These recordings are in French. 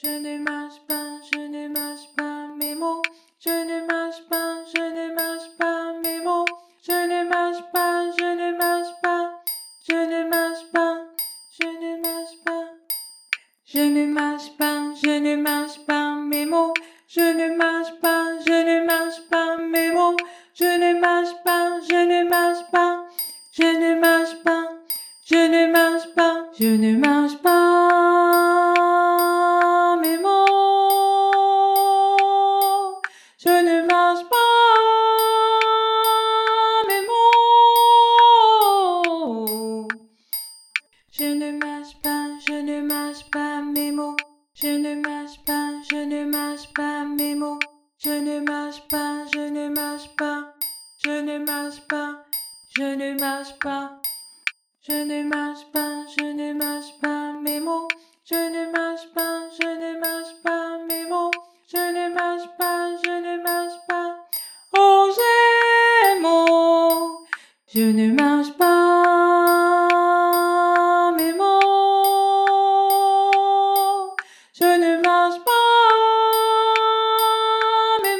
Je ne mâche pas, je ne mâche pas mes mots. Je ne mâche pas, je ne mâche pas mes mots. Je ne mâche pas, je ne mâche pas. Je ne mâche pas, je ne mâche pas. Je ne mâche pas, je ne mâche pas mes mots. Je ne mâche pas, je ne mâche pas mes mots. Je ne mâche pas, je ne mâche pas. Je ne mâche pas, je ne mâche pas. Je ne mâche pas mes mots. Je ne mâche pas mes mots. Je ne mâche pas, je ne mâche pas mes mots. Je ne mâche pas, je ne mâche pas mes mots. Je ne mâche pas, je ne mâche pas. Je ne mâche pas, je ne mâche pas. Je ne mâche pas, je ne mâche pas mes mots. Je ne mâche pas, je ne mâche pas mes mots. Je ne mâche pas, je ne mâche pas. Oh, j'aime, oh. Je ne mâche pas mes mots. Je ne mâche pas mes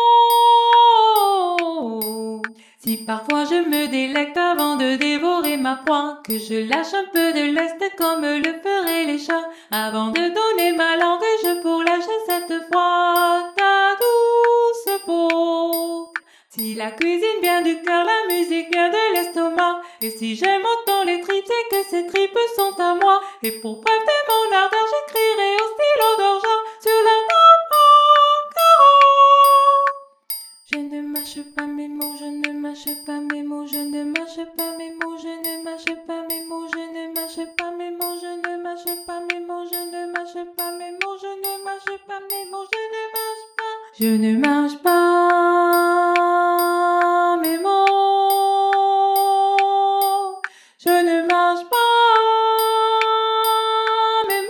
mots. Si parfois je me délecte avant de dévorer ma proie, que je lâche un peu de lest comme le feraient les chats, avant de donner ma langue, je pour lâcher cette fois ta douce peau. Si la cuisine vient du cœur, la musique vient de l'estomac. Et si j'aime autant les tripes, c'est que ces tripes sont à moi. Et pour preuve de mon ardeur, j'écrirai au stylo d'argent sur la nappe en carreau. Je ne mâche pas mes mots, je ne mâche pas mes mots, je ne mâche pas mes mots, je ne mâche pas mes mots, je ne mâche pas mes mots, je ne mâche pas mes mots, je ne mâche pas mes mots, je ne mâche pas mes mots, je ne mâche pas. Je ne mâche pas mes mots. Je ne mâche pas mes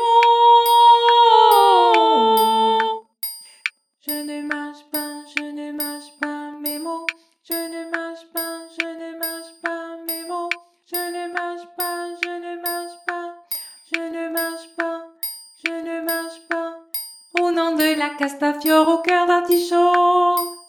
mots. Je ne mâche pas, je ne mâche pas mes mots. Je ne mâche pas, je ne mâche pas mes mots. Je ne mâche pas, je ne mâche pas. Je ne mâche pas, je ne mâche pas. Au nom de la Castafiore au cœur d'artichaut.